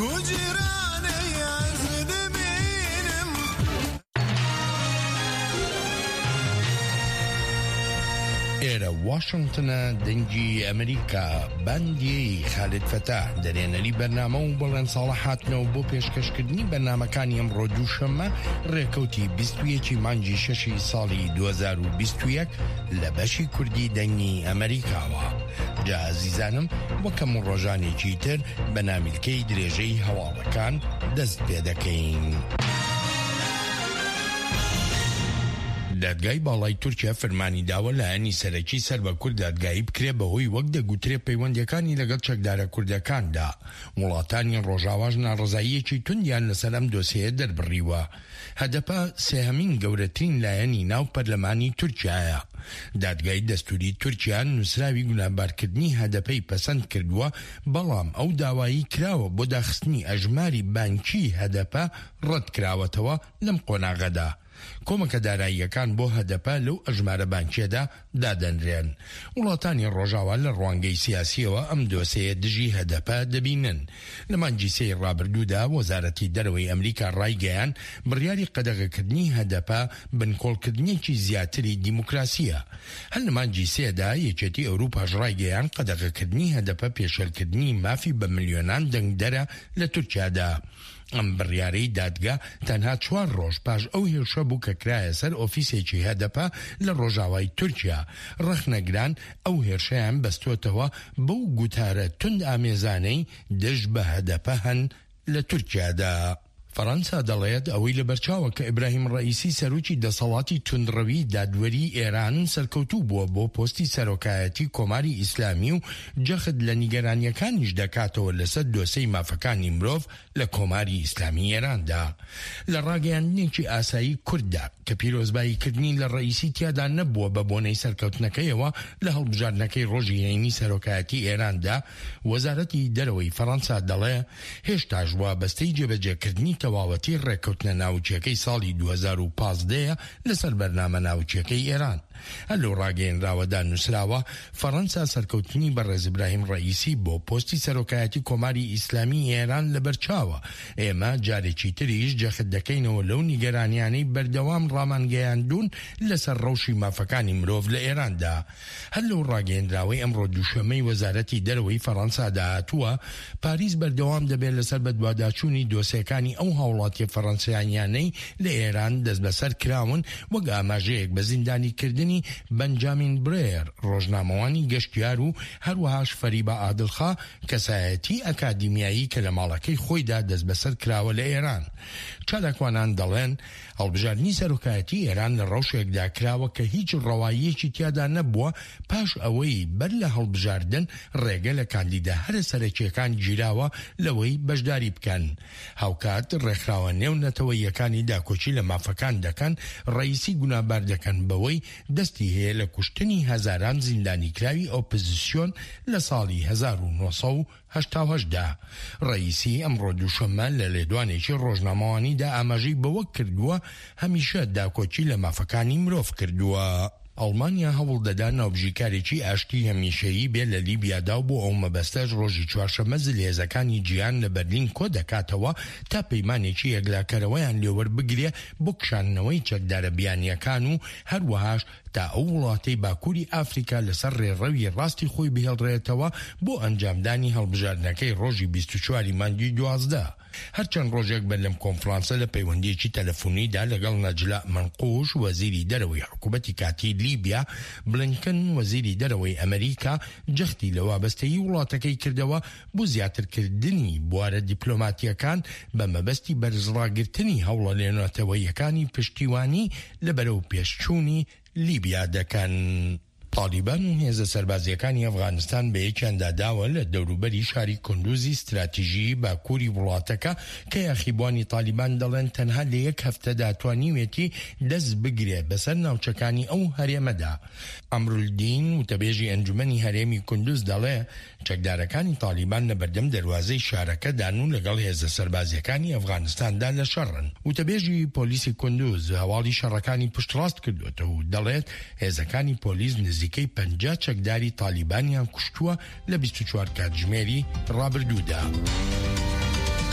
إلى واشنطن دنجي أمريكا باندي خالد فتاح درينا لي برنامج وبلن صالحاتنا وبو بيشكش كدني برنامج كان يمرو دوشما ريكوتي بيستويتي مانجي ششي صالي 2021 لبشي كردي دنجي أمريكا جا عزيزانم وكم رجاني جيتر بنامي الكي دريجي هوالا كان دست بيدكين دادگای بالای تورکیا فرمانی داوە لایەنی سەرەکی سەر بە کورد دادگایی بکرێ بەهۆی وەک دەگوترێ پەیوەندیەکانی لەگەڵ چەکدارە کوردەکاندا وڵاتانی ڕۆژاواژ ناڕزاییەکی توندیان لەسەر ئەم دۆسیە دەربڕیوە. هەدەپە سێهەمین گەورەترین لایەنی ناو پەرلەمانی تورکیایە. دادگای دەستوری تورکیا نووسراوی گونابارکردنی هەدەپەی پەسەند کردووە، بەڵام ئەو داوایی کراوە بۆ داخستنی ئەژماری بانکی هەدەپە ڕەت کراوەتەوە لەم قۆناغەدا. کۆمەکە داراییەکان بۆ هەدەپە لەو ئەژمارە بانکیەدا دادەنرێن. وڵاتانی ڕۆژاوا لە ڕوانگەی سیاسیەوە ئەم دۆسەیە دژی هەدەپە دەبینن. لە مانگی سێی ڕابردوودا وەزارەتی دەرەوەی ئەمریکا ڕایگەیان بڕیاری قەدەغەکردنی هەدەپە بنکۆڵکردنێکی زیاتری دیموکراسیە. هەر لە مانگی سێدا یەکێتی ئەوروپاش ڕایگەیان قەدەغەکردنی هەدەپە پێشێلکردنی مافی بە ملیۆنان دەنگدەرە لە تورکیادا. ئەم بڕیارەی دادگا تەنها 4 ڕۆژ پاش ئەو هێرشە بوو کە کرایە سەر ئۆفیسێکی هەدەپە لە ڕۆژاوای تورکیا. ڕەخنەگران ئەو هێرشەیان بەستۆتەوە بەو گوتارە تند ئامێزانەی دژ بە هەدەپە هەن لە تورکیادا. فەڕەنسا دەڵێت ئەوەی لە بەرچاوە کە ئیبراهیم ڕەئیسی سەرۆکی دەسەڵاتی توندڕەوی دادوەری ئێران سەرکەوتوو بووە بۆ پۆستی سەرۆکایەتی کۆماری ئیسلامی و جەخت لە نیگەرانیەکانیش دەکاتەوە لەسەر دۆسەی مافەکانی مرۆڤ لە کۆماری ئیسلامی ئێراندا. لە ڕاگەیاندنێکی ئاسایی کورددا کە پیرۆزباییکردنی لە ڕەئیسی تیادا نەبووە بە بۆنەی سەرکەوتنەکەیەوە لە هەڵبژاردنەکەی ڕۆژی هەینی سەرۆکایەتی ئێراندا، وەزارەتی دەرەوەی فەڕەنسا دەڵێ هێشتاش وابەستەی جێبەجێکردنی تەواوەتی ڕێککەوتنە ناوچیەکەی ساڵی 2015 لەسەر بەرنامە ناوچیەکەی ئێران. هەلو ڕاگەیەنراوەدا نووسراوە فەڕەنسا سەرکەوتنی بەڕێز ئیبراهیم ڕەئیسی بۆ پۆستی سەرۆکایەتی کۆماری ئیسلامی ئێران لەبەرچاوە. ئێمە جارێکی تریش جەخت دەکەینەوە لەو نیگەرانیانەی بەردەوام ڕامانگەیاندون لەسەر ڕەوشی مافەکانی مرۆڤ لە ئێراندا. هەلو ڕاگەیەنراوەی ئەمڕۆ دووشەمەی وەزارەتی دەرەوەی فەڕەنسادا هاتووە پاریس بەردەوام دەبێت لەسەر بەدواداچوونی دۆسیەکانی ئەو هاوڵاتی فەڕەنسیانیانەی لە ئێران دەست بەسەر کراون وەک ئاماژەیەک بە زیندانیکردنی بەنجامین برێر، ڕۆژنامەوانی گەشتیار و هەروەهاش فەریبە عادڵخا، کەسایەتی ئەکادیمیایی کە لە ماڵەکەی خۆیدا دەست بەسەر کراوە لە ئێران. چالاکوانان دەڵێن هەڵبژاردننی سەرۆکایەتی ئێران لە ڕەوشێکدا کراوە کە هیچ ڕەواییەکی تیادا نەبووە پاش ئەوەی بەر لە هەڵبژاردن ڕێگە لە کاندیدا هەرە سەرەکیەکان گیراوە لەوەی بەشداری بکەن. هاوکات ڕێکخراوە نێو نەتەوەیەکانی داکۆچی لە مافەکان دەکەن، ڕەئیسی گونابار دەکەن بەوەی دەستی هەیە لە کوشتنی هەزاران زیندانیکراوی ئۆپۆزیسیۆن لە ساڵی 1980دا. ڕەئیسی ئەمڕۆ دووشەممە لە لێدوانێکی ڕۆژنامەوانیدا ئاماژەی بەوە کردووە هەمیشە داکۆچی لە مافەکانی مرۆڤ کردووە. ئەڵمانیا هەوڵ دەدا ناوبژیکارێکی ئاشتی هەمیشەیی بێ لە لیبیادا و بۆ ئەو مەبەستەش ڕۆژی چوارشەممە زلێزەکانی جیهان لە بەرلین کۆ دەکاتەوە تا پەیمانێکی یەکلاکەرەوەیان لێوە بگرێ بۆ کشاندنەوەی چەکدارە بیانیەکان و هەروەهاش تا ئەو وڵاتەی باکووری ئافریکا لەسەر ڕێڕەوی ڕاستی خۆی بهێڵڕێتەوە بۆ ئەنجامدانی هەڵبژاردنەکەی ڕۆژی 24 مانگی 12. هەرچەند ڕۆژێک بەر لەم کۆنفرانسە لە پەیوەندیەکی تەلەفۆنیدا لەگەڵ نەجلا منقوش وەزیری دەرەوەی حکوومەتی کاتی لیبیا، بلنکن وەزیری دەرەوەی ئەمریکا جەختی لە وابەستەیی وڵاتەکەی کردەوە بۆ زیاترکردنی بوارە دیپلۆماتیەکان بە مەبەستی بەرزڕاگرتنی هەوڵە لێنەوەتەوەیەکانی پشتیوانی لەبەرەو پێشچوونی لیبیا دەکەن. طالبان و هێزە سەربازیەکانی ئەفغانستان بە یەکیاندا داوە لە دەوروبەری شاری کندوزی استراتیژی باکووری وڵاتەکە کە یاخیبوانی طالبان دەڵێن تەنها لە 1 هەفتەدا توانیوێتی دەست بگرێت بەسەر ناوچەکانی ئەو هەرێمەدا. ئەمرولدین وتەبێژی ئەنجومەنی هەرێمی کندوز دەڵێ چەکدارەکانی طالبان لە بەردەم دەروازەی شارەکە دانون لەگەڵ هێزە سەربازیەکانی ئەفغانستاندا لە شەڕن. وتەبێژی پۆلیسی کندوز هەواڵی شەڕەکانی پشتڕاست کردوێتەوە و دەڵێت هێزەکانی پۆلیس نزیکەی 50 چەکداری طالبانیان کوشتووە لە 24 کاتژمێری ڕابردوودا.